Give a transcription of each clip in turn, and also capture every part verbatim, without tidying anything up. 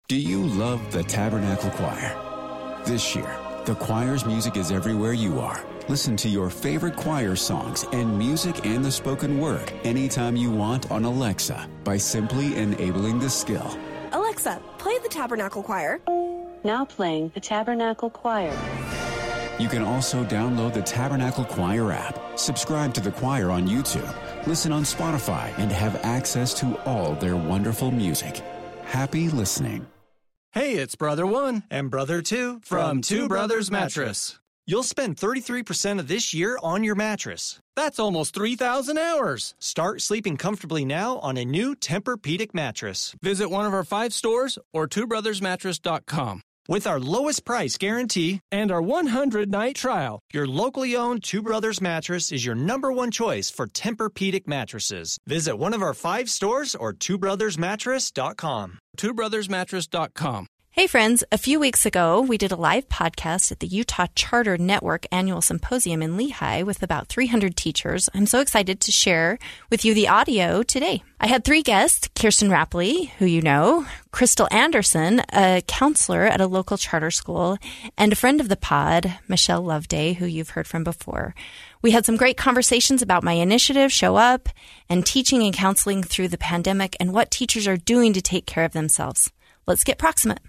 Do you love the Tabernacle Choir? This year, the choir's music is everywhere you are. Listen to your favorite choir songs and music and the spoken word anytime you want on Alexa by simply enabling the skill. Alexa, play the Tabernacle Choir. Now playing the Tabernacle Choir. You can also download the Tabernacle Choir app, subscribe to the choir on YouTube, listen on Spotify, and have access to all their wonderful music. Happy listening. Hey, it's Brother One and Brother Two from Two Brothers Mattress. You'll spend thirty-three percent of this year on your mattress. That's almost three thousand hours. Start sleeping comfortably now on a new Tempur-Pedic mattress. Visit one of our five stores or two brothers mattress dot com. With our lowest price guarantee and our one hundred night trial, your locally owned Two Brothers mattress is your number one choice for Tempur-Pedic mattresses. Visit one of our five stores or two brothers mattress dot com. two brothers mattress dot com. Hey friends, a few weeks ago, we did a live podcast at the Utah Charter Network Annual Symposium in Lehi with about three hundred teachers. I'm so excited to share with you the audio today. I had three guests, Kirsten Rapley, who you know, Crystal Anderson, a counselor at a local charter school, and a friend of the pod, Michelle Loveday, who you've heard from before. We had some great conversations about my initiative, Show Up, and teaching and counseling through the pandemic and what teachers are doing to take care of themselves. Let's get proximate.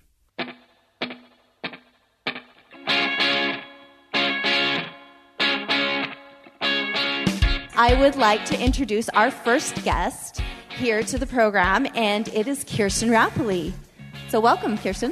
I would like to introduce our first guest here to the program, and it is Kirsten Rapley. So welcome, Kirsten.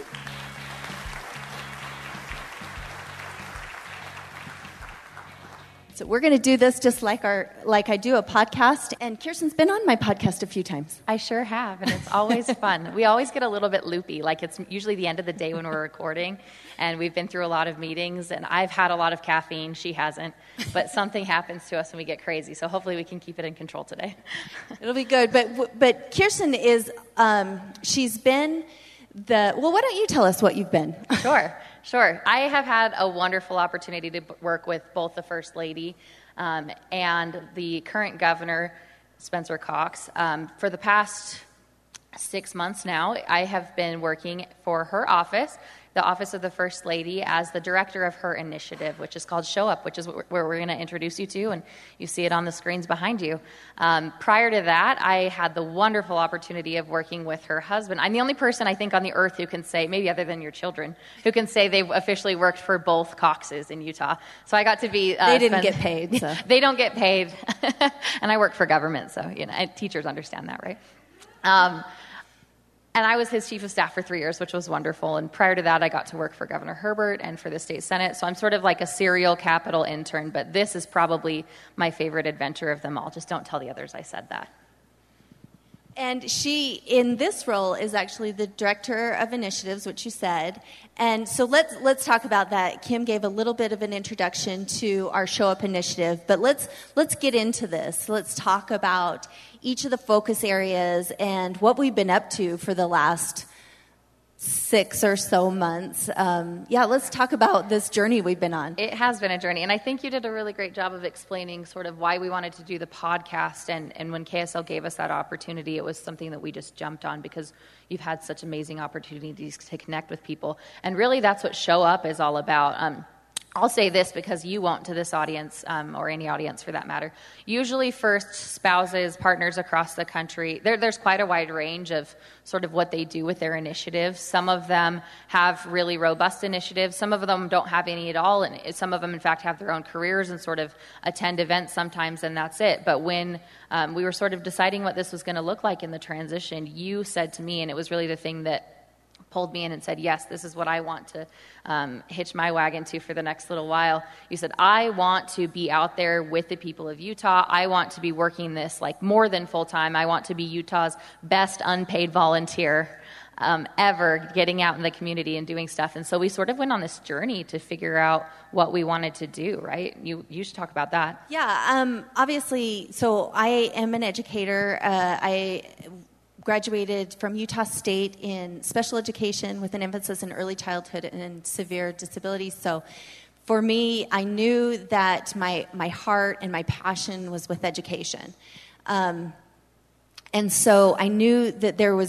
So we're going to do this just like our like I do a podcast, and Kirsten's been on my podcast a few times. I sure have, and it's always fun. We always get a little bit loopy, like it's usually the end of the day when we're recording, and we've been through a lot of meetings, and I've had a lot of caffeine, she hasn't, but something happens to us and we get crazy, so hopefully we can keep it in control today. It'll be good, but but Kirsten is, um, she's been the, well, why don't you tell us what you've been? Sure. Sure. I have had a wonderful opportunity to work with both the First Lady um, and the current governor, Spencer Cox. Um, for the past six months now, I have been working for her office, the Office of the First Lady, as the director of her initiative, which is called Show Up, which is where we're going to introduce you to, and you see it on the screens behind you. Um, prior to that, I had the wonderful opportunity of working with her husband. I'm the only person, I think, on the earth who can say, maybe other than your children, who can say they've officially worked for both Coxes in Utah. So I got to be... Uh, they didn't spend, get paid. So. They don't get paid. And I work for government, so you know, teachers understand that, right? Um, And I was his chief of staff for three years, which was wonderful. And prior to that, I got to work for Governor Herbert and for the state senate. So I'm sort of like a serial Capitol intern, but this is probably my favorite adventure of them all. Just don't tell the others I said that. And she, in this role, is actually the director of initiatives, which you said. And so let's let's talk about that. Kim gave a little bit of an introduction to our Show Up initiative, but let's let's get into this. Let's talk about each of the focus areas and what we've been up to for the last six or so months. Um, yeah, let's talk about this journey we've been on. It has been a journey, and I think you did a really great job of explaining sort of why we wanted to do the podcast, and, and when K S L gave us that opportunity, it was something that we just jumped on because you've had such amazing opportunities to connect with people, and really that's what Show Up is all about. Um, I'll say this because you won't to this audience, um, or any audience for that matter. Usually first spouses, partners across the country, there, there's quite a wide range of sort of what they do with their initiatives. Some of them have really robust initiatives. Some of them don't have any at all. And some of them, in fact, have their own careers and sort of attend events sometimes, and that's it. But when um, we were sort of deciding what this was going to look like in the transition, you said to me, and it was really the thing that pulled me in and said, yes, this is what I want to um, hitch my wagon to for the next little while. You said, I want to be out there with the people of Utah. I want to be working this like more than full-time. I want to be Utah's best unpaid volunteer um, ever, getting out in the community and doing stuff. And so we sort of went on this journey to figure out what we wanted to do, right? You you should talk about that. Yeah, um, obviously, so I am an educator. Uh, I graduated from Utah State in special education with an emphasis in early childhood and severe disabilities. So for me, I knew that my, my heart and my passion was with education. Um, and so I knew that there was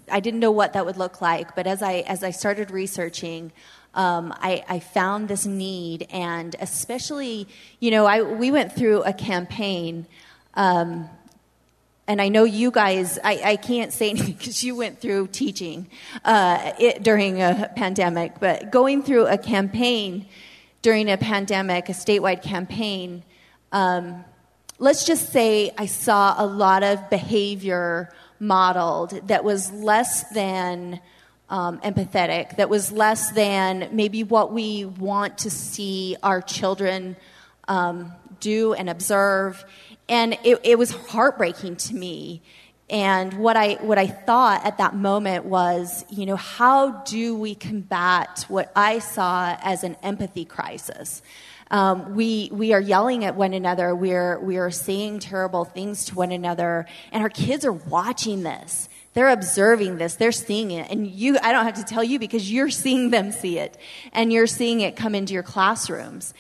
I didn't know what that would look like, but as I as I started researching, um, I, I found this need, and especially, you know, I we went through a campaign, um, and I know you guys, I, I can't say anything because you went through teaching uh, it, during a pandemic, but going through a campaign during a pandemic, a statewide campaign, um, let's just say I saw a lot of behavior modeled that was less than um, empathetic, that was less than maybe what we want to see our children um, do and observe. And it, it was heartbreaking to me. And what I what I thought at that moment was, you know, how do we combat what I saw as an empathy crisis? Um, we we are yelling at one another. We are we are saying terrible things to one another, and our kids are watching this. They're observing this. They're seeing it, and you. I don't have to tell you because you're seeing them see it, and you're seeing it come into your classrooms.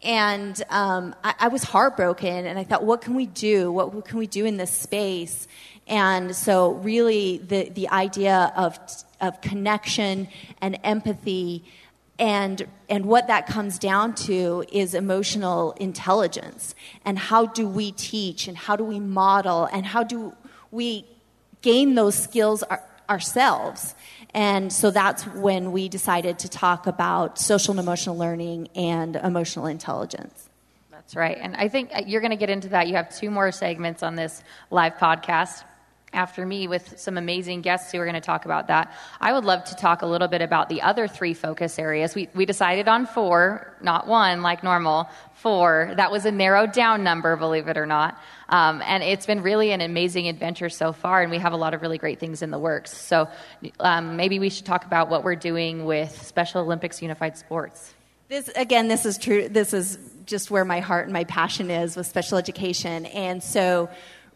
And um, I, I was heartbroken, and I thought, what can we do? What, what can we do in this space? And so, really, the the idea of of connection and empathy. And and what that comes down to is emotional intelligence. And how do we teach, and how do we model, and how do we gain those skills our, ourselves? And so that's when we decided to talk about social and emotional learning and emotional intelligence. That's right. And I think you're going to get into that. You have two more segments on this live podcast after me with some amazing guests who are going to talk about that. I would love to talk a little bit about the other three focus areas. We we decided on four, not one like normal, four. That was a narrowed down number, believe it or not. Um, and it's been really an amazing adventure so far, and we have a lot of really great things in the works. So um, maybe we should talk about what we're doing with Special Olympics Unified Sports. This again, this is true. This is just where my heart and my passion is with special education. And so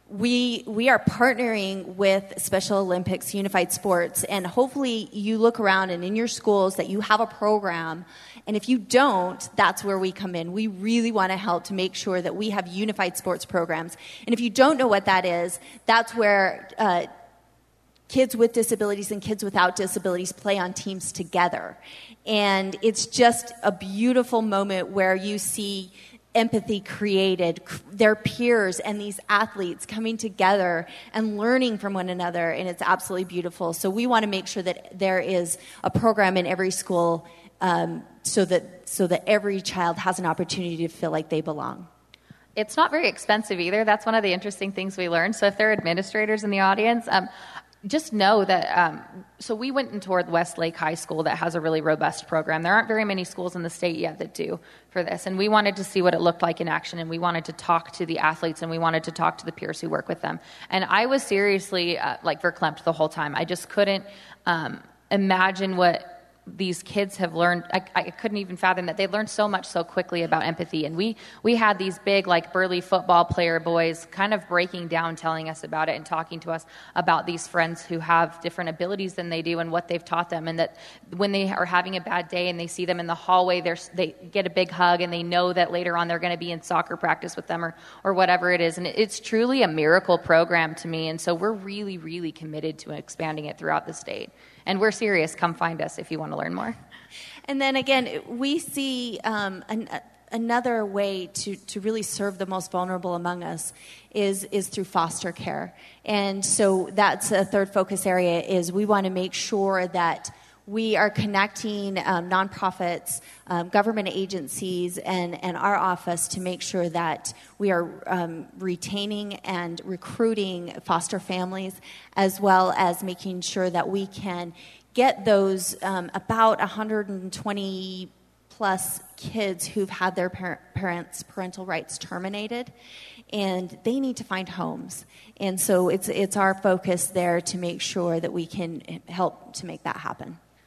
We we are partnering with Special Olympics Unified Sports, and hopefully you look around and in your schools that you have a program, and if you don't, that's where we come in. We really want to help to make sure that we have unified sports programs. And if you don't know what that is, that's where uh, kids with disabilities and kids without disabilities play on teams together. And it's just a beautiful moment where you see empathy created, their peers and these athletes coming together and learning from one another, and it's absolutely beautiful. So we want to make sure that there is a program in every school um, so that so that every child has an opportunity to feel like they belong. It's not very expensive either. That's one of the interesting things we learned. So if there are administrators in the audience, um, just know that, um, so we went and toured Westlake High School that has a really robust program. There aren't very many schools in the state yet that do for this. And we wanted to see what it looked like in action, and we wanted to talk to the athletes, and we wanted to talk to the peers who work with them. And I was seriously, uh, like, verklempt the whole time. I just couldn't um, imagine what these kids have learned. I, I couldn't even fathom that they learned so much so quickly about empathy. And we we had these big, like, burly football player boys kind of breaking down, telling us about it and talking to us about these friends who have different abilities than they do and what they've taught them. And that when they are having a bad day and they see them in the hallway, they're, they get a big hug, and they know that later on they're going to be in soccer practice with them or, or whatever it is. And it's truly a miracle program to me. And so we're really, really committed to expanding it throughout the state. And we're serious. Come find us if you want to learn more. And then again, we see um, an, another way to, to really serve the most vulnerable among us is is through foster care. And so that's a third focus area, is we want to make sure that we are connecting um, nonprofits, um, government agencies, and, and our office to make sure that we are um, retaining and recruiting foster families, as well as making sure that we can get those um, about one hundred twenty plus kids who've had their par- parents' parental rights terminated, and they need to find homes. And so it's it's our focus there to make sure that we can help to make that happen.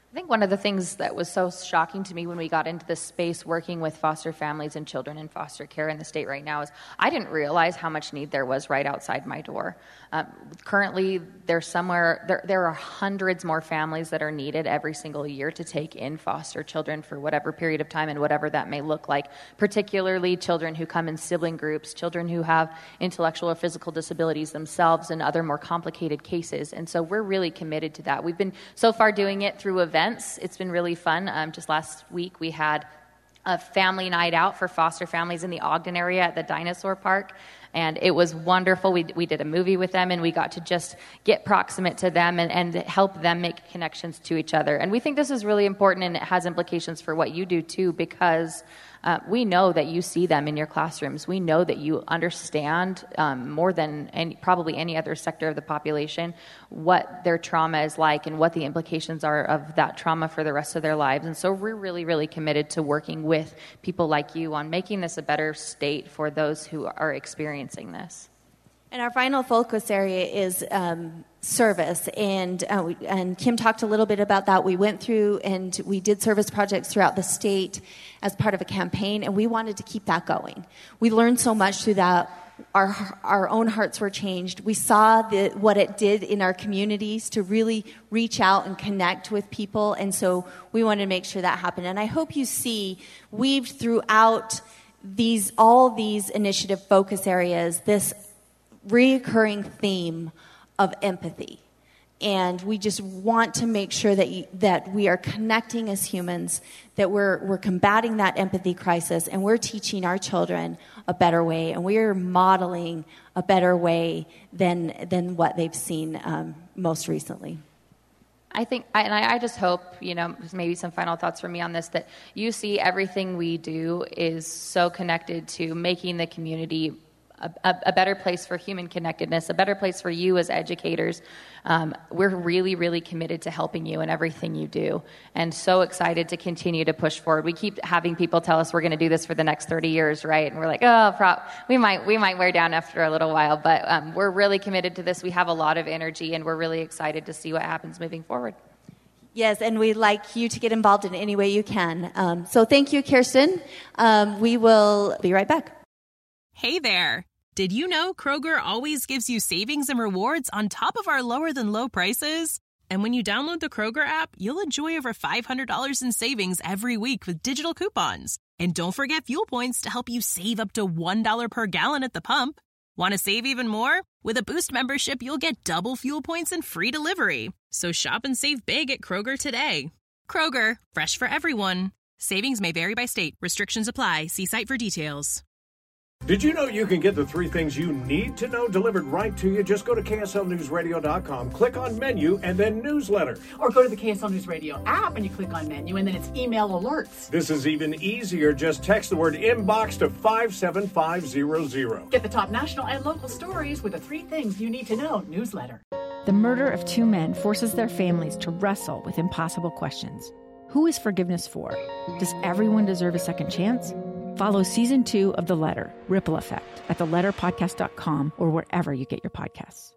I think one of the things that was so shocking to me when we got into this space working with foster families and children in foster care in the state right now is I didn't realize how much need there was right outside my door. Um, currently, there's somewhere there, there are hundreds more families that are needed every single year to take in foster children for whatever period of time and whatever that may look like, particularly children who come in sibling groups, children who have intellectual or physical disabilities themselves, and other more complicated cases. And so we're really committed to that. We've been so far doing it through events. It's been really fun. Um, just last week we had a family night out for foster families in the Ogden area at the Dinosaur Park, and it was wonderful. We we did a movie with them, and we got to just get proximate to them and, and help them make connections to each other. And we think this is really important, and it has implications for what you do too, because Uh, we know that you see them in your classrooms. We know that you understand um, more than any, probably any other sector of the population what their trauma is like and what the implications are of that trauma for the rest of their lives. And so we're really, really committed to working with people like you on making this a better state for those who are experiencing this. And our final focus area is um, service, and uh, we, and Kim talked a little bit about that. We went through and we did service projects throughout the state as part of a campaign, and we wanted to keep that going. We learned so much through that. Our our own hearts were changed. We saw the, what it did in our communities to really reach out and connect with people, and so we wanted to make sure that happened. And I hope you see weaved throughout these all these initiative focus areas this recurring theme of empathy. And we just want to make sure that you, that we are connecting as humans, that we're we're combating that empathy crisis, and we're teaching our children a better way, and we're modeling a better way than than what they've seen um, most recently. I think, and I, I just hope, you know, maybe some final thoughts from me on this, that you see everything we do is so connected to making the community A, a, a better place for human connectedness, a better place for you as educators. Um, we're really, really committed to helping you in everything you do, and so excited to continue to push forward. We keep having people tell us we're going to do this for the next thirty years, right? And we're like, oh, pro- we might we might wear down after a little while, but um, we're really committed to this. We have a lot of energy, and we're really excited to see what happens moving forward. Yes, and we'd like you to get involved in any way you can. Um, so thank you, Kirsten. Um, we will be right back. Hey there. Did you know Kroger always gives you savings and rewards on top of our lower-than-low prices? And when you download the Kroger app, you'll enjoy over five hundred dollars in savings every week with digital coupons. And don't forget fuel points to help you save up to one dollar per gallon at the pump. Want to save even more? With a Boost membership, you'll get double fuel points and free delivery. So shop and save big at Kroger today. Kroger, fresh for everyone. Savings may vary by state. Restrictions apply. See site for details. Did you know you can get the three things you need to know delivered right to you? Just go to K S L News Radio dot com, click on menu, and then newsletter. Or go to the K S L News Radio app and you click on menu, and then it's email alerts. This is even easier. Just text the word inbox to five seven five zero zero. Get the top national and local stories with the three things you need to know newsletter. The murder of two men forces their families to wrestle with impossible questions. Who is forgiveness for? Does everyone deserve a second chance? Follow season two of The Letter, Ripple Effect, at the letter podcast dot com or wherever you get your podcasts.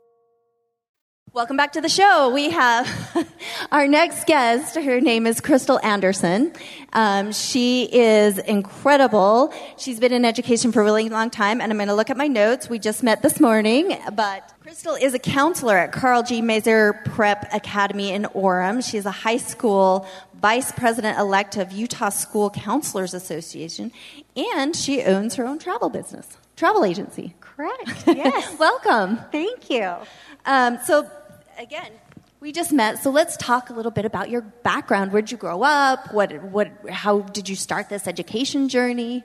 Welcome back to the show. We have our next guest. Her name is Crystal Anderson. Um, she is incredible. She's been in education for a really long time, and I'm going to look at my notes. We just met this morning, but Crystal is a counselor at Carl G. Mazur Prep Academy in Orem. She is a high school vice president-elect of Utah School Counselors Association, and she owns her own travel business, travel agency. Correct, yes. Welcome. Thank you. Um, so, again, we just met, so let's talk a little bit about your background. Where did you grow up? What, what, how did you start this education journey?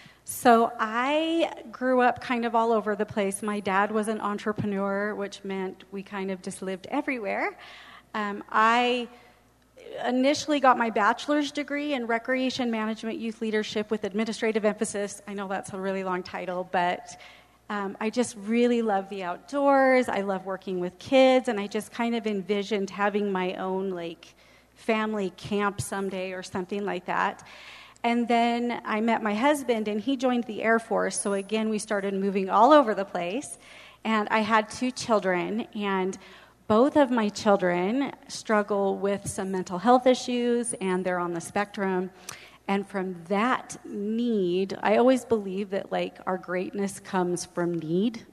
So I grew up kind of all over the place. My dad was an entrepreneur, which meant we kind of just lived everywhere. Um, I initially got my bachelor's degree in recreation management, youth leadership with administrative emphasis. I know that's a really long title, but um, I just really love the outdoors. I love working with kids, and I just kind of envisioned having my own like family camp someday or something like that. And then I met my husband, and he joined the Air Force. So again, we started moving all over the place, and I had two children, and both of my children struggle with some mental health issues, and they're on the spectrum. And from that need, I always believe that, like, our greatness comes from need.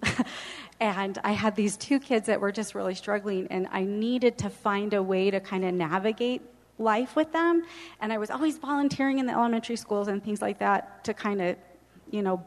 And I had these two kids that were just really struggling, and I needed to find a way to kind of navigate life with them. And I was always volunteering in the elementary schools and things like that to kind of, you know,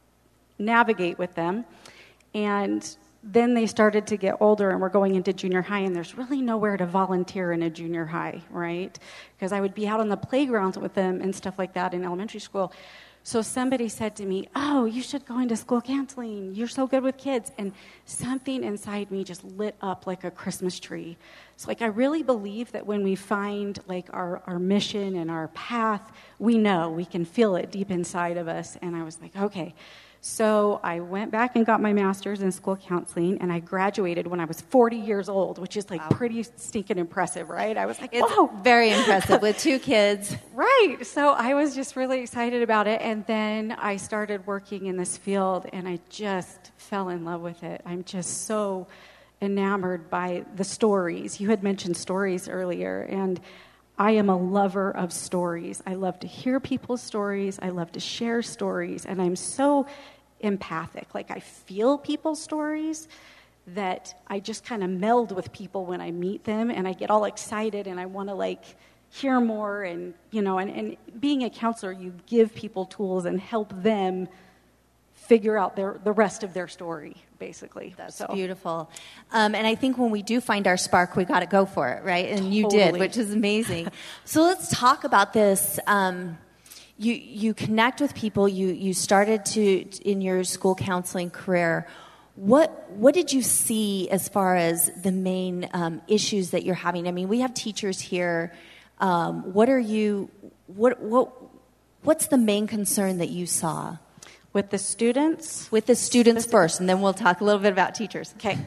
navigate with them. And then they started to get older and we're going into junior high, and there's really nowhere to volunteer in a junior high, right? Because I would be out on the playgrounds with them and stuff like that in elementary school. So somebody said to me, oh, you should go into school counseling. You're so good with kids. And something inside me just lit up like a Christmas tree. So, like, I really believe that when we find, like, our, our mission and our path, we know, we can feel it deep inside of us. And I was like, okay. So I went back and got my master's in school counseling, and I graduated when I was forty years old, which is, like, wow. pretty stinking impressive, right? I was like, it's whoa. Very impressive with two kids. Right. So I was just really excited about it, and then I started working in this field, and I just fell in love with it. I'm just so enamored by the stories. You had mentioned stories earlier, and I am a lover of stories. I love to hear people's stories. I love to share stories. And I'm so empathic. Like, I feel people's stories that I just kind of meld with people when I meet them. And I get all excited and I want to, like, hear more. And, you know, and, and being a counselor, you give people tools and help them figure out their the rest of their story, basically. That's so. beautiful. Um, and I think when we do find our spark, we got to go for it, right? And you Totally. did, which is amazing. So let's talk about this. Um, you you connect with people. You you started to in your school counseling career. What what did you see as far as the main um, issues that you're having? I mean, we have teachers here. Um, what are you? What what what's the main concern that you saw? With the students? With the students first, and then we'll talk a little bit about teachers. Okay.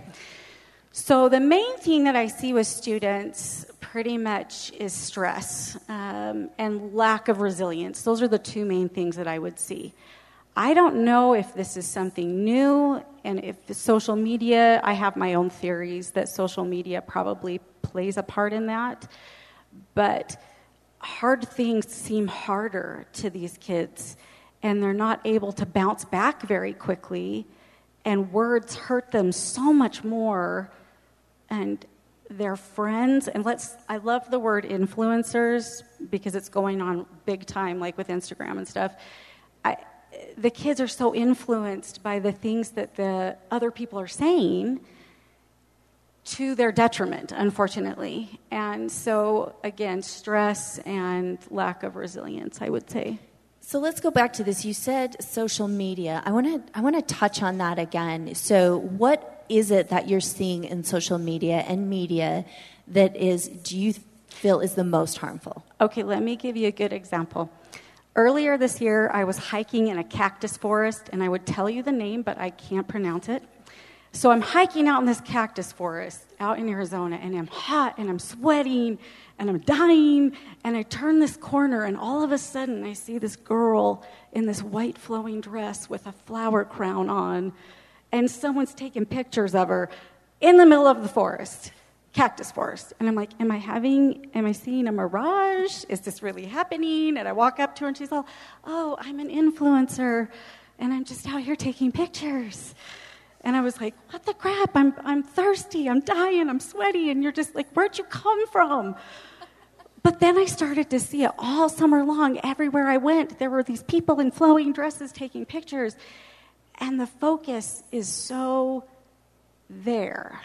So the main thing that I see with students pretty much is stress um, and lack of resilience. Those are the two main things that I would see. I don't know if this is something new, and if social media, I have my own theories that social media probably plays a part in that. But hard things seem harder to these kids, and they're not able to bounce back very quickly, and words hurt them so much more, and their friends, and let's, I love the word influencers because it's going on big time, like with Instagram and stuff. I, the kids are so influenced by the things that the other people are saying to their detriment, unfortunately. And so, again, stress and lack of resilience, I would say. So let's go back to this. You said social media. I want to I want to touch on that again. So what is it that you're seeing in social media and media that is, do you feel is the most harmful? Okay, let me give you a good example. Earlier this year, I was hiking in a cactus forest, and I would tell you the name, but I can't pronounce it. So I'm hiking out in this cactus forest out in Arizona, and I'm hot, and I'm sweating, and I'm dying, and I turn this corner, and all of a sudden I see this girl in this white flowing dress with a flower crown on, and someone's taking pictures of her in the middle of the forest, cactus forest. And I'm like, am I having, am I seeing a mirage? Is this really happening? And I walk up to her, and she's all, oh, I'm an influencer, and I'm just out here taking pictures. And I was like, what the crap? I'm I'm thirsty, I'm dying, I'm sweaty, and you're just like, where'd you come from? But then I started to see it all summer long. Everywhere I went, there were these people in flowing dresses taking pictures. And the focus is so there.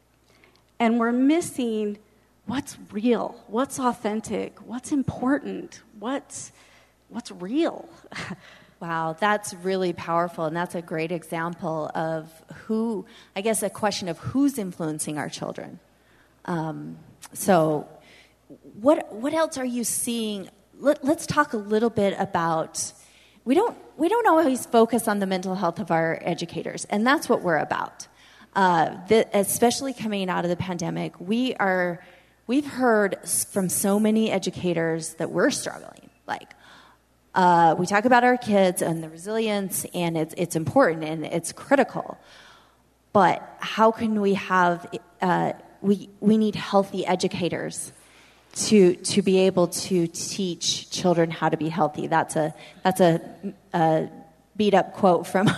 And we're missing what's real, what's authentic, what's important, what's what's real. Wow, that's really powerful, and that's a great example of who, I guess, a question of who's influencing our children. Um, so what what else are you seeing? Let, let's talk a little bit about, we don't we don't always focus on the mental health of our educators, and that's what we're about. Uh, the, especially coming out of the pandemic, we are, we've heard from so many educators that we're struggling, like, Uh, we talk about our kids and the resilience, and it's it's important and it's critical. But how can we have uh, we we need healthy educators to to be able to teach children how to be healthy. That's a that's a, a beat up quote from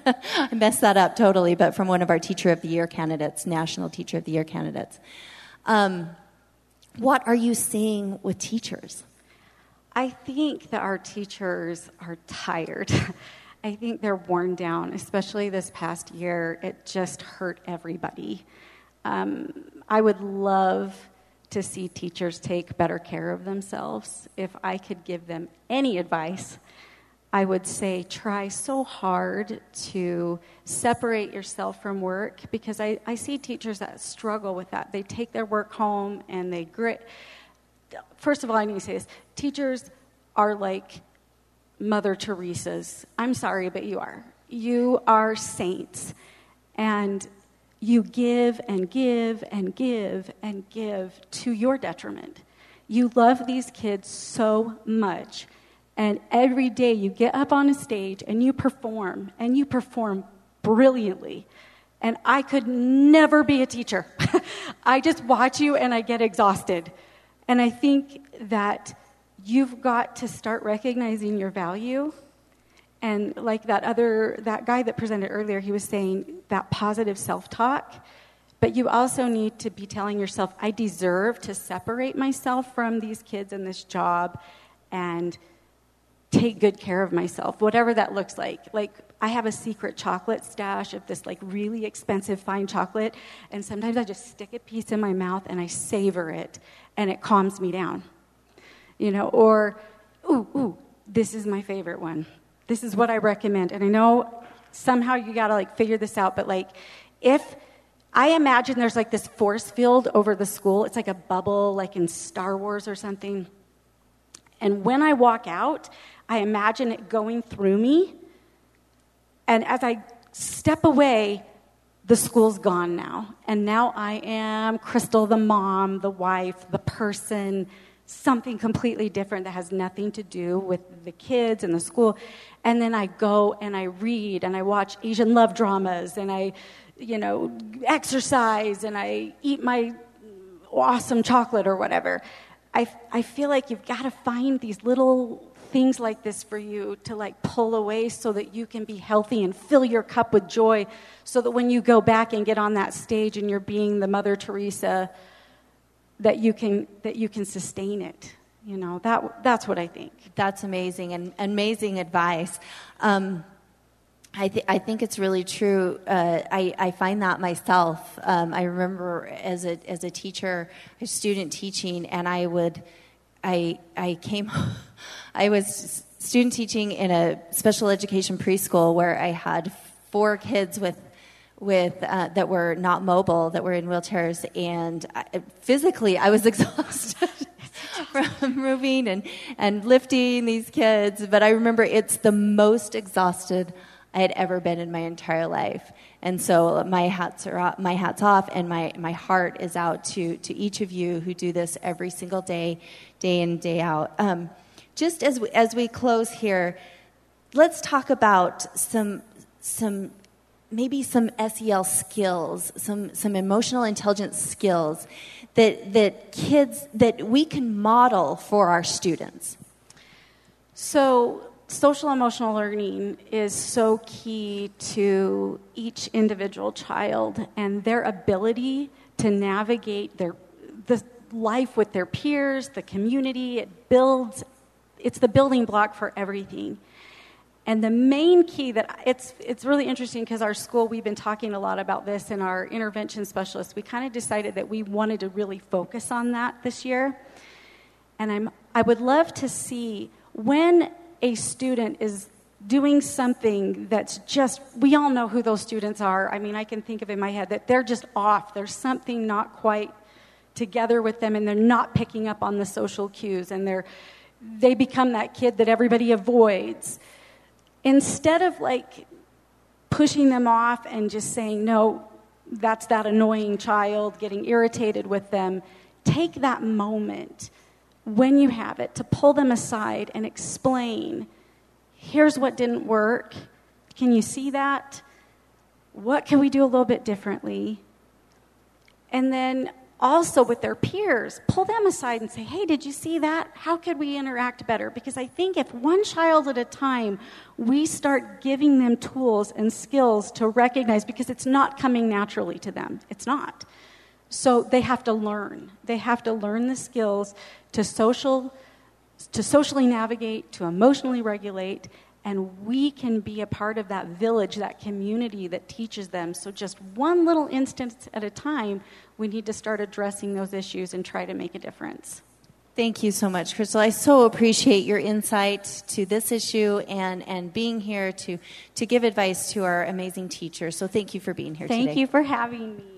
I messed that up totally, but from one of our Teacher of the Year candidates, National Teacher of the Year candidates. Um, what are you seeing with teachers? I think that our teachers are tired. I think they're worn down, especially this past year. It just hurt everybody. Um, I would love to see teachers take better care of themselves. If I could give them any advice, I would say try so hard to separate yourself from work, because I, I see teachers that struggle with that. They take their work home and they grit. First of all, I need to say this. Teachers are like Mother Teresa's. I'm sorry, but you are. You are saints. And you give and give and give and give to your detriment. You love these kids so much. And every day you get up on a stage and you perform, and you perform brilliantly. And I could never be a teacher. I just watch you and I get exhausted. And I think that you've got to start recognizing your value. And like that other, that guy that presented earlier, he was saying that positive self-talk. But you also need to be telling yourself, I deserve to separate myself from these kids and this job and take good care of myself, whatever that looks like. Like, I have a secret chocolate stash of this like really expensive fine chocolate, and sometimes I just stick a piece in my mouth and I savor it, and it calms me down. You know, or, ooh, ooh, this is my favorite one. This is what I recommend. And I know somehow you got to like figure this out, but like if I imagine there's like this force field over the school, it's like a bubble like in Star Wars or something. And when I walk out, I imagine it going through me. And as I step away, the school's gone now. And now I am Crystal, the mom, the wife, the person, something completely different that has nothing to do with the kids and the school. And then I go and I read and I watch Asian love dramas and I, you know, exercise and I eat my awesome chocolate or whatever. I, I feel like you've got to find these little things like this for you to like pull away so that you can be healthy and fill your cup with joy, so that when you go back and get on that stage and you're being the Mother Teresa, that you can that you can sustain it. You know, that that's what I think. That's amazing and amazing advice. Um, I, th- I think it's really true. Uh, I, I find that myself. Um, I remember as a as a teacher, a student teaching, and I would, I I came, I was student teaching in a special education preschool where I had four kids with with uh, that were not mobile, that were in wheelchairs, and I, physically I was exhausted from moving and and lifting these kids. But I remember it's the most exhausted I had ever been in my entire life. And so my hats are off, my hats off, and my, my heart is out to, to each of you who do this every single day, day in, day out. Um, just as we, as we close here, let's talk about some some maybe some S E L skills, some some emotional intelligence skills that that kids that we can model for our students. So social emotional learning is so key to each individual child and their ability to navigate their the life with their peers, the community. It builds, it's the building block for everything. And the main key that it's it's really interesting because our school, we've been talking a lot about this, and our intervention specialists, we kind of decided that we wanted to really focus on that this year. And I'm I would love to see when a student is doing something that's just, we all know who those students are. I mean, I can think of in my head that they're just off. There's something not quite together with them, and they're not picking up on the social cues, and they're they become that kid that everybody avoids. Instead of like pushing them off and just saying, no, that's that annoying child, getting irritated with them, take that moment when you have it to pull them aside and explain, here's what didn't work. Can you see that? What can we do a little bit differently? And then also with their peers, pull them aside and say, hey, did you see that? How could we interact better? Because I think if one child at a time, we start giving them tools and skills to recognize, because it's not coming naturally to them. It's not. So they have to learn. They have to learn the skills to social, to socially navigate, to emotionally regulate, and we can be a part of that village, that community that teaches them. So just one little instance at a time, we need to start addressing those issues and try to make a difference. Thank you so much, Crystal. I so appreciate your insight to this issue and, and being here to, to give advice to our amazing teachers. So thank you for being here Thank today. Thank you for having me.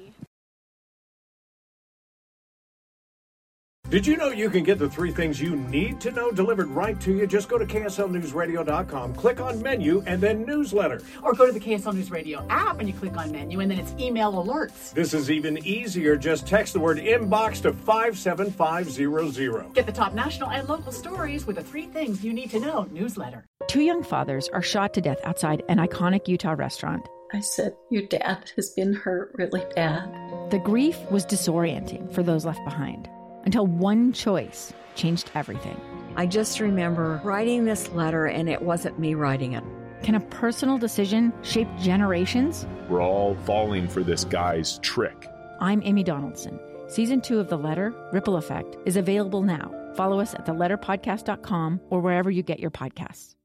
Did you know you can get the three things you need to know delivered right to you? Just go to K S L News Radio dot com, click on menu, and then newsletter. Or go to the K S L News Radio app and you click on menu, and then it's email alerts. This is even easier. Just text the word inbox to five seven five zero zero. Get the top national and local stories with the three things you need to know newsletter. Two young fathers are shot to death outside an iconic Utah restaurant. I said, your dad has been hurt really bad. The grief was disorienting for those left behind, until one choice changed everything. I just remember writing this letter, and it wasn't me writing it. Can a personal decision shape generations? We're all falling for this guy's trick. I'm Amy Donaldson. Season two of The Letter, Ripple Effect, is available now. Follow us at the letter podcast dot com or wherever you get your podcasts.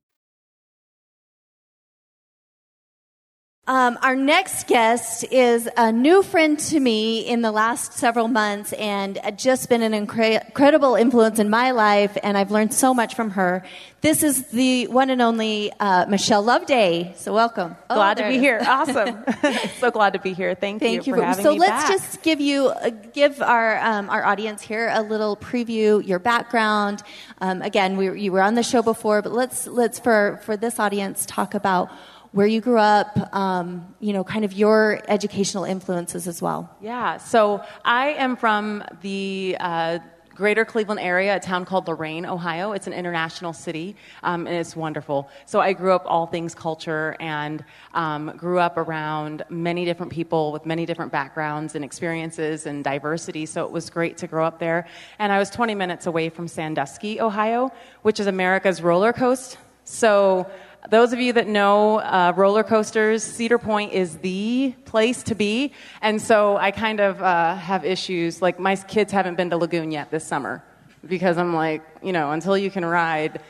Um, our next guest is a new friend to me in the last several months and just been an incre- incredible influence in my life, and I've learned so much from her. This is the one and only uh, Michelle Loveday. So welcome. Glad oh, to be here. Awesome. So glad to be here. Thank, Thank you, you for having so me let's back. just give you uh, give our um, our audience here a little preview, your background. Um, again, we you were on the show before, but let's let's for for this audience talk about where you grew up, um, you know, kind of your educational influences as well. Yeah, so I am from the uh, greater Cleveland area, a town called Lorain, Ohio. It's an international city, um, and it's wonderful. So I grew up all things culture and um, grew up around many different people with many different backgrounds and experiences and diversity, so it was great to grow up there. And I was twenty minutes away from Sandusky, Ohio, which is America's roller coaster. So those of you that know uh, roller coasters, Cedar Point is the place to be. And so I kind of uh, have issues. Like, my kids haven't been to Lagoon yet this summer because I'm like, you know, until you can ride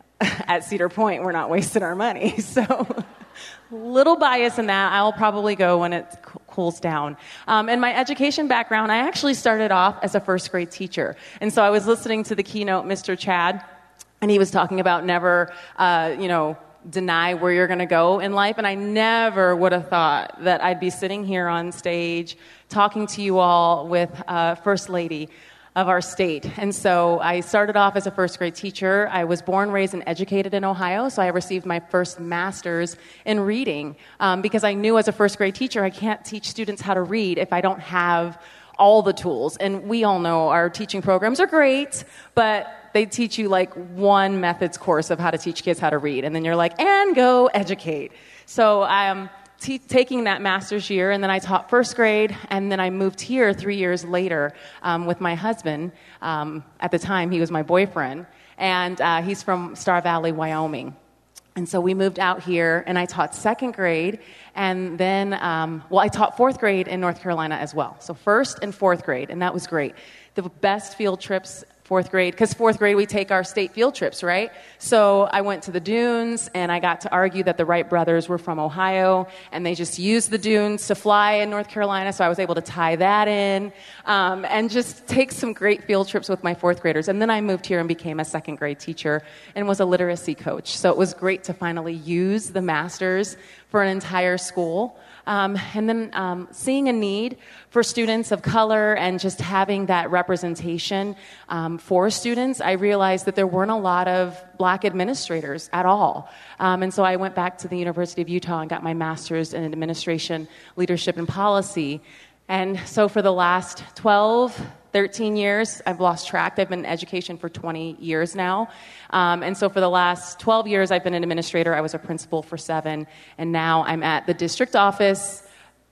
at Cedar Point, we're not wasting our money. So little bias in that. I'll probably go when it c- cools down. Um, and my education background, I actually started off as a first grade teacher. And so I was listening to the keynote, Mister Chad, and he was talking about never, uh, you know, deny where you're going to go in life. And I never would have thought that I'd be sitting here on stage talking to you all with uh, First Lady of our state. And so I started off as a first grade teacher. I was born, raised, and educated in Ohio, so I received my first master's in reading um, because I knew as a first grade teacher I can't teach students how to read if I don't have all the tools. And we all know our teaching programs are great, but they teach you like one methods course of how to teach kids how to read. And then you're like, and go educate. So I'm t- taking that master's year, and then I taught first grade, and then I moved here three years later um, with my husband. Um, at the time, he was my boyfriend, and uh, he's from Star Valley, Wyoming. And so we moved out here, and I taught second grade, and then, um, well, I taught fourth grade in North Carolina as well. So first and fourth grade, and that was great. The best field trips, fourth grade, because fourth grade we take our state field trips, right? So I went to the dunes, and I got to argue that the Wright brothers were from Ohio, and they just used the dunes to fly in North Carolina, so I was able to tie that in, um, and just take some great field trips with my fourth graders. And then I moved here and became a second grade teacher and was a literacy coach. So it was great to finally use the masters for an entire school. Um, and then um, seeing a need for students of color and just having that representation um, for students, I realized that there weren't a lot of black administrators at all. Um, and so I went back to the University of Utah and got my master's in administration, leadership, and policy. And so for the last twelve, thirteen years, I've lost track. I've been in education for twenty years now. Um, and so for the last twelve years, I've been an administrator. I was a principal for seven. And now I'm at the district office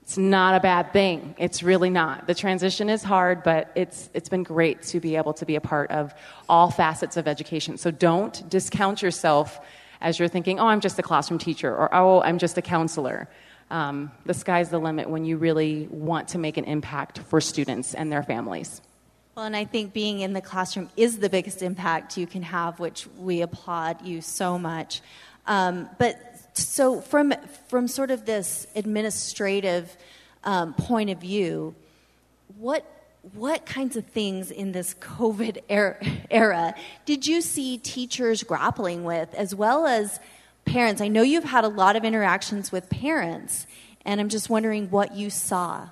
It's not a bad thing. It's really not. The transition is hard, but it's it's been great to be able to be a part of all facets of education. So don't discount yourself as you're thinking, oh, I'm just a classroom teacher, or oh, I'm just a counselor. Um, the sky's the limit when you really want to make an impact for students and their families. Well, and I think being in the classroom is the biggest impact you can have, which we applaud you so much. Um, but so from from sort of this administrative um, point of view, what what kinds of things in this COVID era, era did you see teachers grappling with, as well as parents? I know you've had a lot of interactions with parents, and I'm just wondering what you saw.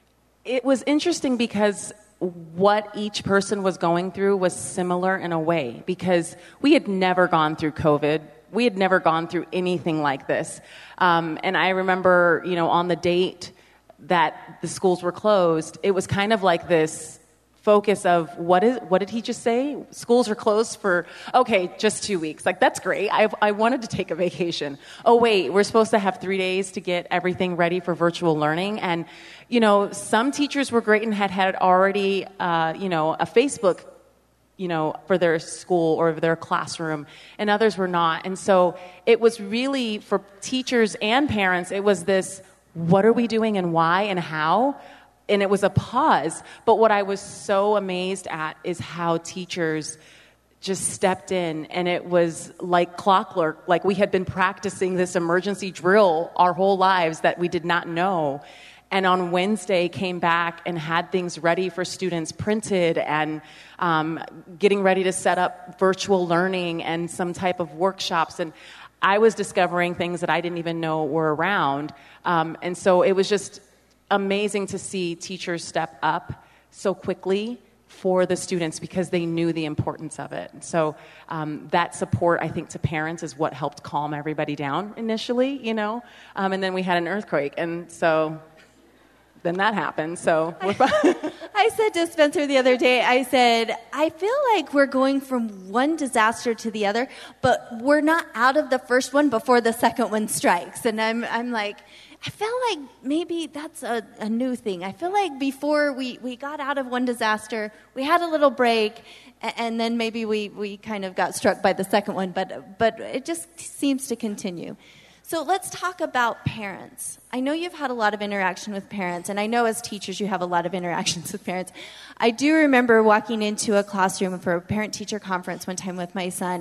It was interesting because what each person was going through was similar in a way, because we had never gone through COVID. We had never gone through anything like this. Um, and I remember, you know, on the date that the schools were closed, it was kind of like this focus of, what is, what did he just say? Schools are closed for, okay, just two weeks. Like, that's great. I, I wanted to take a vacation. Oh, wait, we're supposed to have three days to get everything ready for virtual learning. And, you know, some teachers were great and had had already, uh, you know, a Facebook, you know, for their school or their classroom, and others were not. And so it was really, for teachers and parents, it was this, what are we doing and why and how? And it was a pause. But what I was so amazed at is how teachers just stepped in, and it was like clockwork, like we had been practicing this emergency drill our whole lives that we did not know. And on Wednesday came back and had things ready for students, printed, and um, getting ready to set up virtual learning and some type of workshops. And I was discovering things that I didn't even know were around. Um, and so it was just amazing to see teachers step up so quickly for the students because they knew the importance of it. So um, that support, I think, to parents is what helped calm everybody down initially, you know. Um, and then we had an earthquake, and so then that happened. So we're I, I said to Spencer the other day, I said, I feel like we're going from one disaster to the other, but we're not out of the first one before the second one strikes. And I'm I'm like, I feel like maybe that's a, a new thing. I feel like before we, we got out of one disaster, we had a little break, and then maybe we, we kind of got struck by the second one, but but it just seems to continue. So let's talk about parents. I know you've had a lot of interaction with parents, and I know as teachers you have a lot of interactions with parents. I do remember walking into a classroom for a parent-teacher conference one time with my son,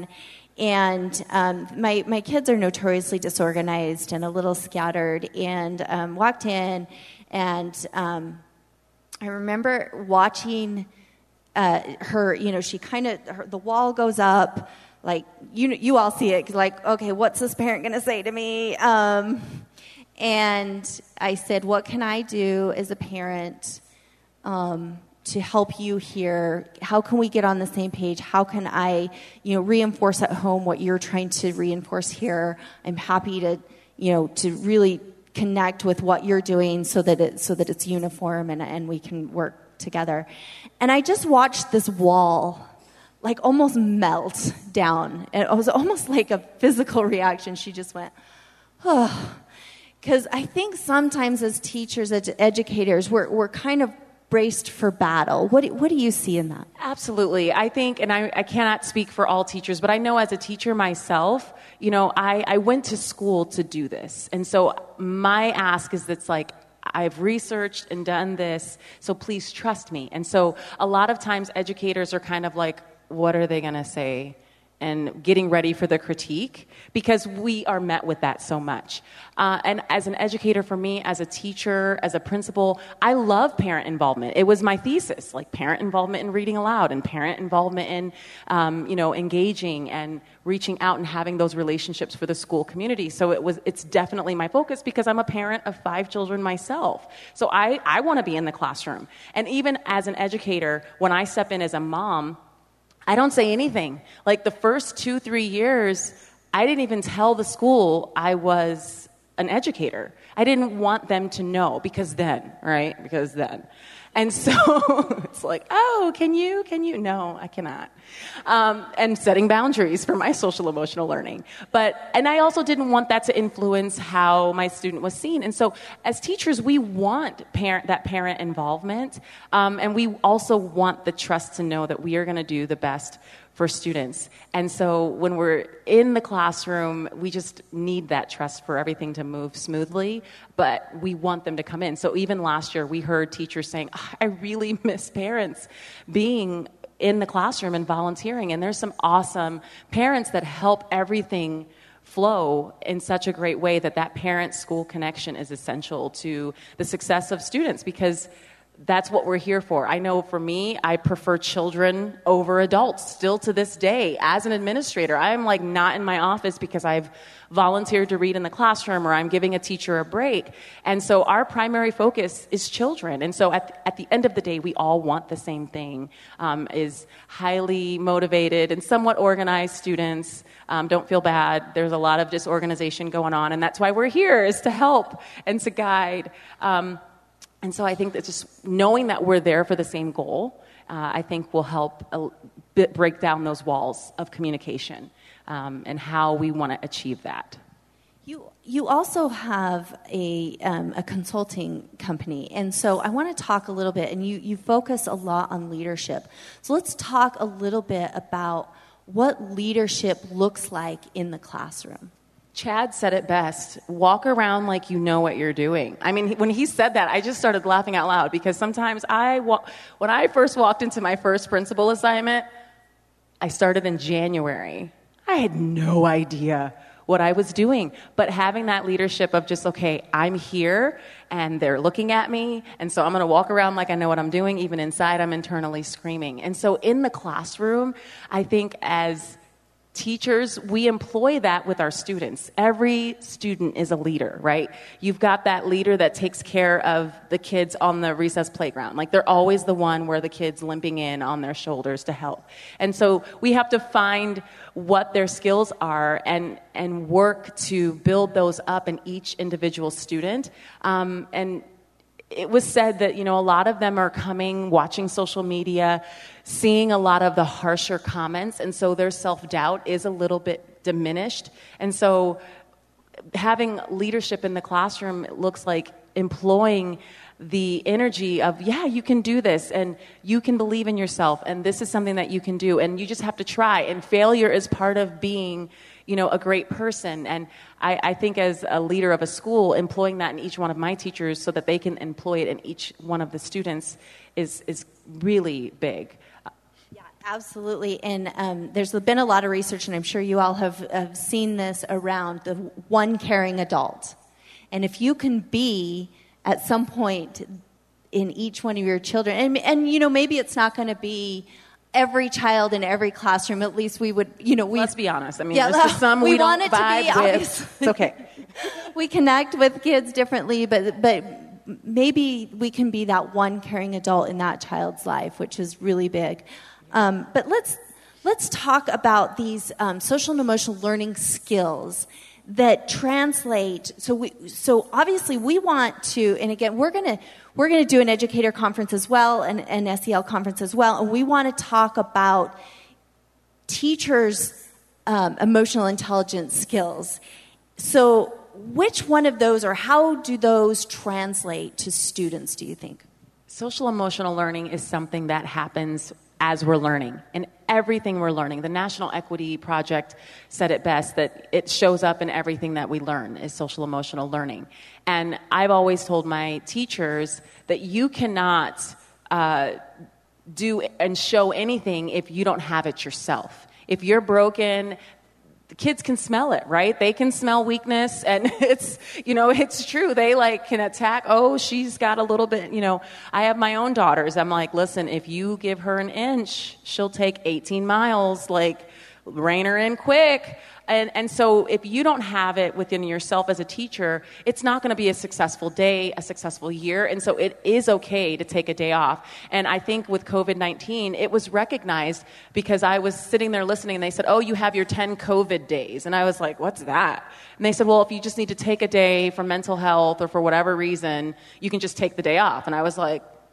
and um, my, my kids are notoriously disorganized and a little scattered, and um, walked in, and um, I remember watching uh, her, you know, she kind of, the wall goes up, like, you you all see it, like, okay, what's this parent going to say to me? Um, and I said, what can I do as a parent um, to help you here? How can we get on the same page? How can I, you know, reinforce at home what you're trying to reinforce here? I'm happy to, you know, to really connect with what you're doing so that it so that it's uniform and and we can work together. And I just watched this wall like almost melt down. It was almost like a physical reaction. She just went, oh. Because I think sometimes as teachers, as educators, we're we're kind of braced for battle. What do, what do you see in that? Absolutely. I think, and I, I cannot speak for all teachers, but I know as a teacher myself, you know, I, I went to school to do this. And so my ask is that's like, I've researched and done this, so please trust me. And so a lot of times educators are kind of like, what are they going to say? And getting ready for the critique, because we are met with that so much. Uh, and as an educator, for me, as a teacher, as a principal, I love parent involvement. It was my thesis, like parent involvement in reading aloud and parent involvement in, um, you know, engaging and reaching out and having those relationships for the school community. So it was, it's definitely my focus because I'm a parent of five children myself. So I, I want to be in the classroom. And even as an educator, when I step in as a mom, I don't say anything. Like the first two, three years, I didn't even tell the school I was an educator. I didn't want them to know because then, right? Because then. And so it's like, oh, can you? Can you? No, I cannot. Um, and setting boundaries for my social emotional learning. But, and I also didn't want that to influence how my student was seen. And so as teachers, we want parent, that parent involvement. Um, and we also want the trust to know that we are going to do the best for students. And so when we're in the classroom, we just need that trust for everything to move smoothly, but we want them to come in. So even last year, we heard teachers saying, oh, I really miss parents being in the classroom and volunteering. And there's some awesome parents that help everything flow in such a great way that that parent-school connection is essential to the success of students, because that's what we're here for. I know for me, I prefer children over adults still to this day. As an administrator, I'm like not in my office because I've volunteered to read in the classroom or I'm giving a teacher a break. And so our primary focus is children. And so at, at the end of the day, we all want the same thing, um, is highly motivated and somewhat organized students. Um, don't feel bad. There's a lot of disorganization going on, and that's why we're here, is to help and to guide. Um, And so I think that just knowing that we're there for the same goal, uh, I think will help a bit break down those walls of communication um, and how we want to achieve that. You you also have a um, a consulting company, and so I want to talk a little bit. And you you focus a lot on leadership. So let's talk a little bit about what leadership looks like in the classroom. Chad said it best. Walk around like you know what you're doing. I mean, when he said that, I just started laughing out loud, because sometimes I, wa- when I first walked into my first principal assignment, I started in January. I had no idea what I was doing, but having that leadership of just, okay, I'm here and they're looking at me, and so I'm going to walk around like I know what I'm doing. Even inside, I'm internally screaming. And so in the classroom, I think as teachers, we employ that with our students. Every student is a leader, right? You've got that leader that takes care of the kids on the recess playground. Like, they're always the one where the kid's limping in on their shoulders to help. And so we have to find what their skills are and and work to build those up in each individual student. Um, and it was said that, you know, a lot of them are coming, watching social media, seeing a lot of the harsher comments, and so their self-doubt is a little bit diminished. And so having leadership in the classroom looks like employing the energy of, yeah, you can do this, and you can believe in yourself, and this is something that you can do, and you just have to try, and failure is part of being, you know, a great person. And I, I think as a leader of a school, employing that in each one of my teachers so that they can employ it in each one of the students is is really big. Yeah, absolutely. And um, there's been a lot of research, and I'm sure you all have, have seen this around the one caring adult. And if you can be at some point in each one of your children, and, and you know, maybe it's not going to be every child in every classroom. At least we would, you know, we... Let's be honest. I mean, yeah, there's just some we, we don't want it vibe to be, with. Obviously. It's okay. We connect with kids differently, but but maybe we can be that one caring adult in that child's life, which is really big. Um, but let's let's talk about these um, social and emotional learning skills that translate. So we so obviously we want to, and again, we're gonna we're gonna do an educator conference as well, and an S E L conference as well, and we want to talk about teachers' um, emotional intelligence skills. So which one of those, or how do those translate to students, do you think? Social emotional learning is something that happens as we're learning, and everything we're learning. The National Equity Project said it best, that it shows up in everything that we learn is social emotional learning. And I've always told my teachers that you cannot uh, do and show anything if you don't have it yourself. If you're broken, the kids can smell it, right? They can smell weakness, and it's, you know, it's true. They like can attack. Oh, she's got a little bit, you know, I have my own daughters. I'm like, listen, if you give her an inch, she'll take eighteen miles, like rein her in quick. And, and so if you don't have it within yourself as a teacher, it's not going to be a successful day, a successful year. And so it is okay to take a day off. And I think with covid nineteen, it was recognized because I was sitting there listening, and they said, oh, you have your ten COVID days. And I was like, what's that? And they said, well, if you just need to take a day for mental health or for whatever reason, you can just take the day off. And I was like,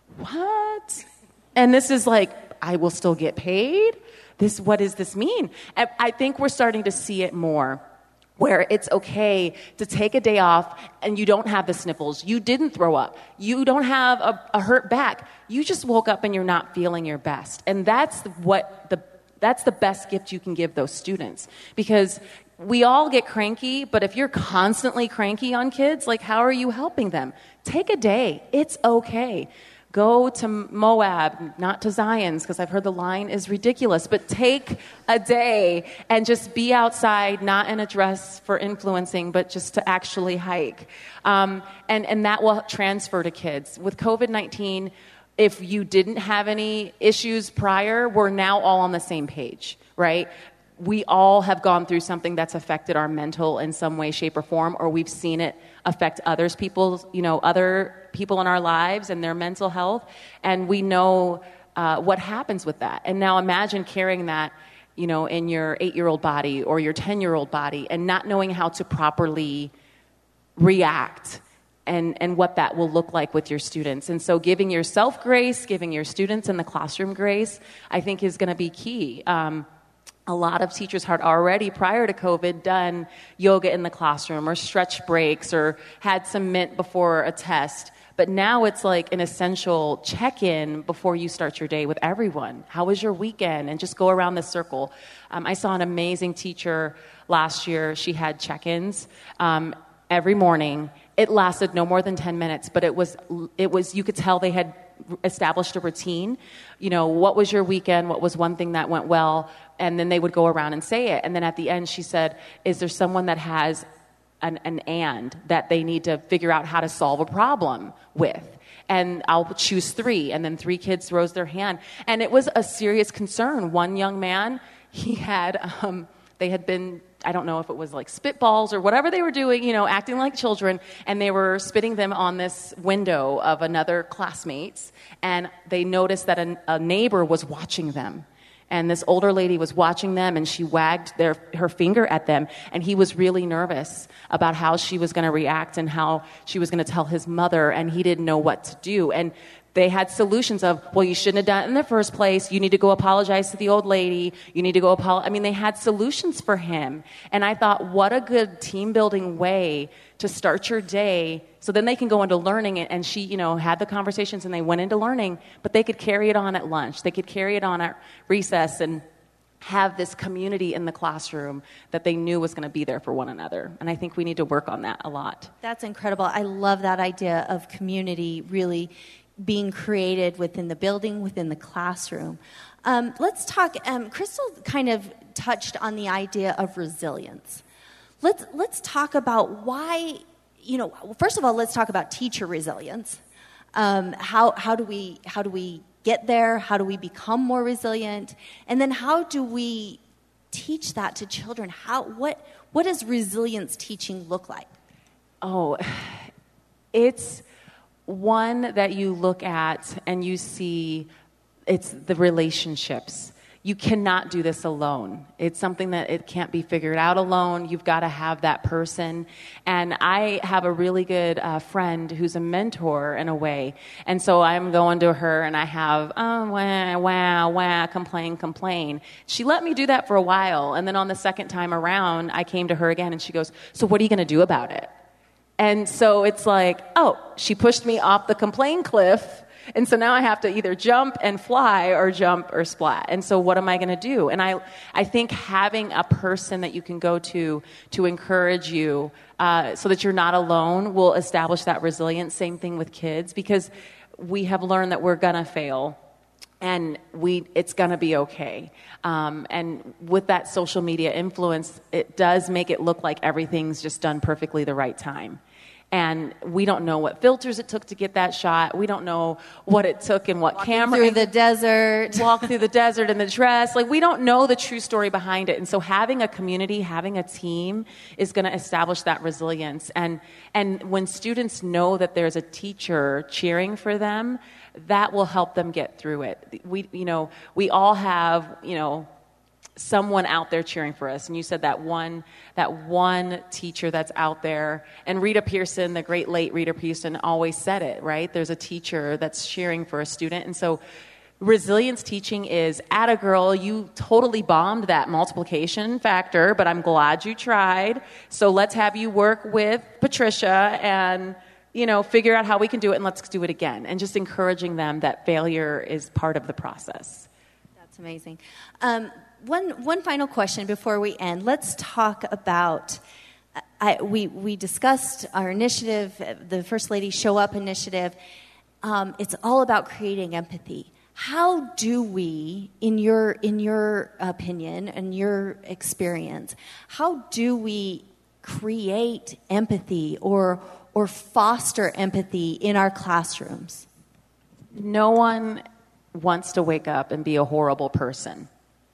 what? And this is like, I will still get paid? This, what does this mean? And I think we're starting to see it more, where it's okay to take a day off and you don't have the sniffles. You didn't throw up. You don't have a, a hurt back. You just woke up and you're not feeling your best. And that's what the that's the best gift you can give those students. Because we all get cranky, but if you're constantly cranky on kids, like, how are you helping them? Take a day. It's okay. Go to Moab, not to Zion's, because I've heard the line is ridiculous, but take a day and just be outside, not in a dress for influencing, but just to actually hike. Um, and, and that will transfer to kids. With covid nineteen, if you didn't have any issues prior, we're now all on the same page, right? We all have gone through something that's affected our mental in some way, shape, or form, or we've seen it affect others people's, you know, other people in our lives and their mental health, and we know uh, what happens with that. And now imagine carrying that, you know, in your eight-year-old body or your ten-year-old body and not knowing how to properly react and, and what that will look like with your students. And so giving yourself grace, giving your students in the classroom grace, I think is going to be key. Um, A lot of teachers had already, prior to COVID, done yoga in the classroom or stretch breaks or had some mint before a test. But now it's like an essential check-in before you start your day with everyone. How was your weekend? And just go around the circle. Um, I saw an amazing teacher last year. She had check-ins um, every morning. It lasted no more than ten minutes, but it was, it was, you could tell they had established a routine. You know, what was your weekend? What was one thing that went well? And then they would go around and say it. And then at the end, she said, is there someone that has an, an and that they need to figure out how to solve a problem with? And I'll choose three. And then three kids rose their hand. And it was a serious concern. One young man, he had, um, they had been, I don't know if it was like spitballs or whatever they were doing, you know, acting like children, and they were spitting them on this window of another classmate's, and they noticed that a, a neighbor was watching them. And this older lady was watching them, and she wagged their, her finger at them, and he was really nervous about how she was going to react and how she was going to tell his mother, and he didn't know what to do. And they had solutions of, well, you shouldn't have done it in the first place. You need to go apologize to the old lady. You need to go apologize. I mean, they had solutions for him. And I thought, what a good team-building way to start your day. So then they can go into learning. And she, you know, had the conversations and they went into learning, but they could carry it on at lunch. They could carry it on at recess and have this community in the classroom that they knew was going to be there for one another. And I think we need to work on that a lot. That's incredible. I love that idea of community really being created within the building, within the classroom. Um, let's talk, um, Crystal kind of touched on the idea of resilience. Let's, let's talk about why, you know, first of all, let's talk about teacher resilience. Um, how, how do we, how do we get there? How do we become more resilient? And then how do we teach that to children? How, what, what does resilience teaching look like? Oh, it's one that you look at and you see it's the relationships. You cannot do this alone. It's something that it can't be figured out alone. You've got to have that person. And I have a really good uh, friend who's a mentor in a way. And so I'm going to her and I have, oh, wah, wah, wah, complain, complain. She let me do that for a while. And then on the second time around, I came to her again and she goes, so what are you going to do about it? And so it's like, oh, she pushed me off the complain cliff. And so now I have to either jump and fly or jump or splat. And so what am I going to do? And I, I think having a person that you can go to to encourage you uh, so that you're not alone will establish that resilience. Same thing with kids, because we have learned that we're going to fail. And we, it's going to be okay. Um, and with that social media influence, it does make it look like everything's just done perfectly the right time. And we don't know what filters it took to get that shot. We don't know what it took and what Walking camera. Through the desert. Walk through the desert in the dress. Like, we don't know the true story behind it. And so having a community, having a team is going to establish that resilience. And, and when students know that there's a teacher cheering for them, that will help them get through it. We, you know, we all have, you know, someone out there cheering for us. And you said that one that one teacher that's out there. And Rita Pearson, the great late Rita Pearson, always said it, right? There's a teacher that's cheering for a student. And so resilience teaching is, atta girl, you totally bombed that multiplication factor, but I'm glad you tried. So let's have you work with Patricia and, you know, figure out how we can do it, and let's do it again. And just encouraging them that failure is part of the process. That's amazing. Um, One one final question before we end. Let's talk about, I, we, we discussed our initiative, the First Lady Show Up initiative. Um, it's all about creating empathy. How do we, in your in your opinion and your experience, how do we create empathy or or foster empathy in our classrooms? No one wants to wake up and be a horrible person.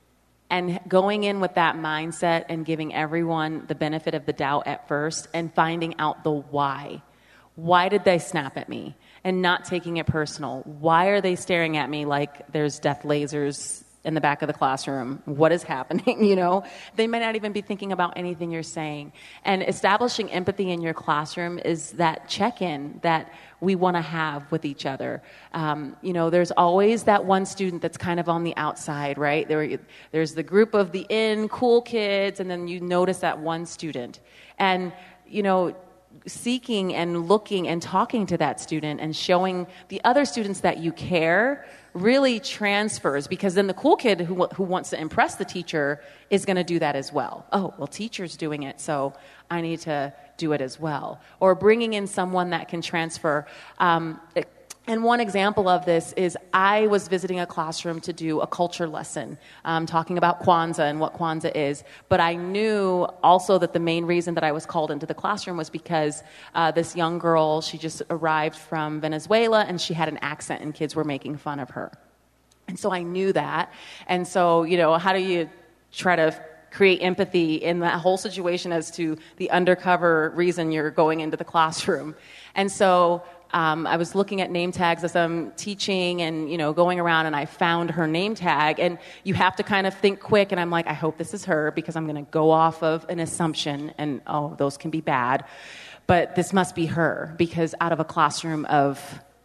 And going in with that mindset and giving everyone the benefit of the doubt at first and finding out the why. Why did they snap at me? And not taking it personal. Why are they staring at me like there's death lasers in the back of the classroom? What is happening? You know, they might not even be thinking about anything you're saying. And establishing empathy in your classroom is that check-in that we want to have with each other. Um, you know, there's always that one student that's kind of on the outside, right? There, there's the group of the in cool kids, and then you notice that one student. And, you know, seeking and looking and talking to that student and showing the other students that you care really transfers, because then the cool kid who who wants to impress the teacher is going to do that as well. Oh, well, teacher's doing it, so I need to do it as well. Or bringing in someone that can transfer. Um, and one example of this is I was visiting a classroom to do a culture lesson, um, talking about Kwanzaa and what Kwanzaa is. But I knew also that the main reason that I was called into the classroom was because uh, this young girl, she just arrived from Venezuela, and she had an accent, and kids were making fun of her. And so I knew that. And so, you know, how do you try to create empathy in that whole situation as to the undercover reason you're going into the classroom? And so Um, I was looking at name tags as I'm teaching and, you know, going around, and I found her name tag. And you have to kind of think quick, and I'm like, I hope this is her, because I'm going to go off of an assumption, and, oh, those can be bad. But this must be her, because out of a classroom of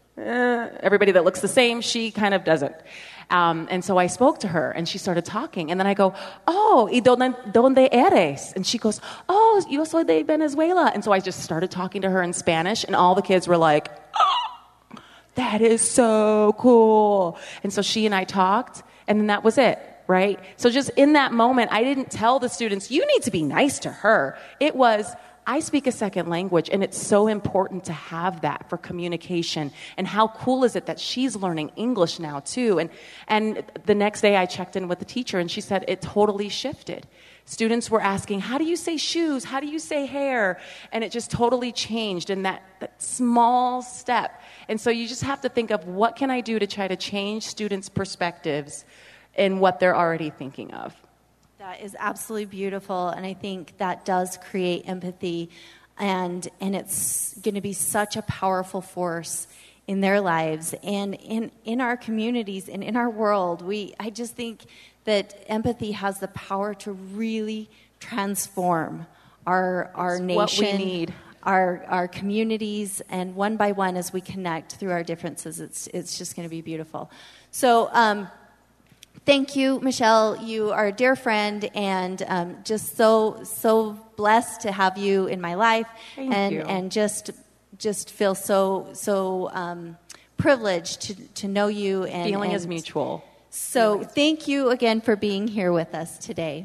eh, everybody that looks the same, she kind of doesn't. Um, and so I spoke to her, and she started talking. And then I go, oh, ¿y dónde, dónde eres? And she goes, oh, yo soy de Venezuela. And so I just started talking to her in Spanish, and all the kids were like, oh, that is so cool. And so she and I talked, and then that was it, right? So just in that moment, I didn't tell the students, you need to be nice to her. It was, I speak a second language, and it's so important to have that for communication. And how cool is it that she's learning English now, too? And and the next day I checked in with the teacher, and she said it totally shifted. Students were asking, how do you say shoes? How do you say hair? And it just totally changed in that, that small step. And so you just have to think of, what can I do to try to change students' perspectives in what they're already thinking of? That is absolutely beautiful, and I think that does create empathy, and and it's going to be such a powerful force in their lives and in, in our communities and in our world. We I just think that empathy has the power to really transform our our it's nation, what we need. our our communities, and one by one as we connect through our differences, it's it's just going to be beautiful. So. Um, Thank you, Michelle. You are a dear friend, and um, just so so blessed to have you in my life, Thank and you. and just just feel so so um, privileged to to know you. And feeling and is mutual. So thank you again for being here with us today.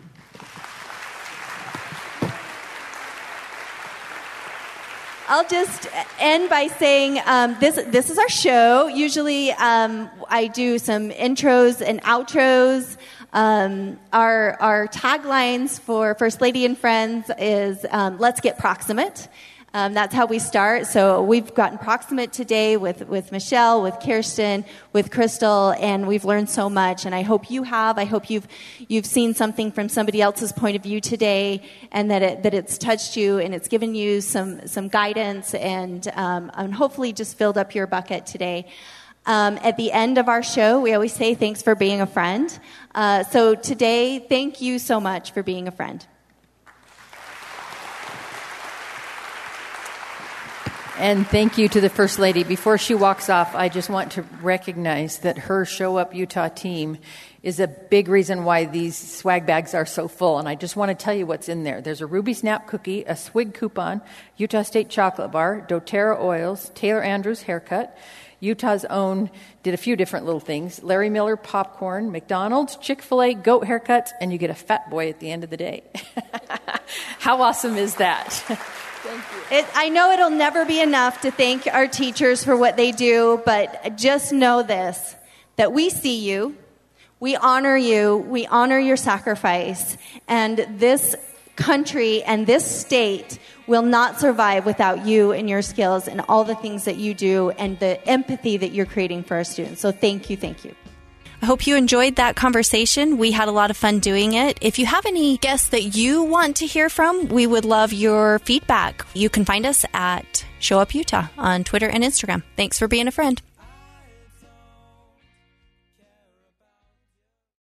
I'll just end by saying um, this this is our show. Usually um, I do some intros and outros. Um, our our taglines for First Lady and Friends is um, let's get proximate. Um, that's how we start. So we've gotten proximate today with, with Michelle, with Kirsten, with Crystal, and we've learned so much. And I hope you have. I hope you've you've seen something from somebody else's point of view today, and that it that it's touched you and it's given you some some guidance and um, and hopefully just filled up your bucket today. Um, at the end of our show, we always say thanks for being a friend. Uh, so today, thank you so much for being a friend. And thank you to the First Lady. Before she walks off, I just want to recognize that her Show Up Utah team is a big reason why these swag bags are so full. And I just want to tell you what's in there. There's a Ruby Snap cookie, a Swig coupon, Utah State chocolate bar, doTERRA oils, Taylor Andrews haircut, Utah's own did a few different little things, Larry Miller popcorn, McDonald's, Chick-fil-A, goat haircuts, and you get a fat boy at the end of the day. How awesome is that? Thank you. It, I know it'll never be enough to thank our teachers for what they do, but just know this, that we see you, we honor you, we honor your sacrifice, and this country and this state will not survive without you and your skills and all the things that you do and the empathy that you're creating for our students. So thank you, thank you. I hope you enjoyed that conversation. We had a lot of fun doing it. If you have any guests that you want to hear from, we would love your feedback. You can find us at Show Up Utah on Twitter and Instagram. Thanks for being a friend.